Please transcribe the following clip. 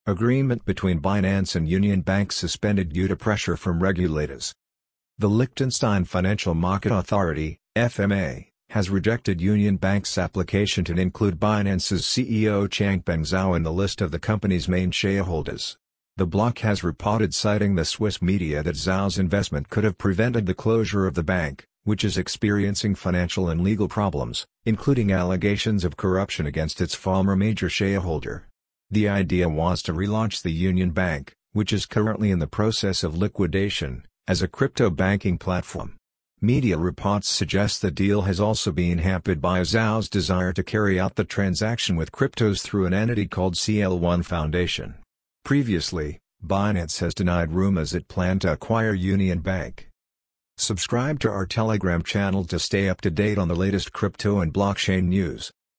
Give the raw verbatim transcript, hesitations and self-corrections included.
Agreement between Binance and Union Bank suspended due to pressure from regulators. The Liechtenstein Financial Market Authority, F M A, has rejected Union Bank's application to include Binance's C E O Changpeng Zhao in the list of the company's main shareholders. The bloc has reported, citing the Swiss media, that Zhao's investment could have prevented the closure of the bank, which is experiencing financial and legal problems, including allegations of corruption against its former major shareholder. The idea was to relaunch the Union Bank, which is currently in the process of liquidation, as a crypto banking platform. Media reports suggest the deal has also been hampered by Zhao's desire to carry out the transaction with cryptos through an entity called C L one Foundation. Previously, Binance has denied rumors it planned to acquire Union Bank. Subscribe to our Telegram channel to stay up to date on the latest crypto and blockchain news.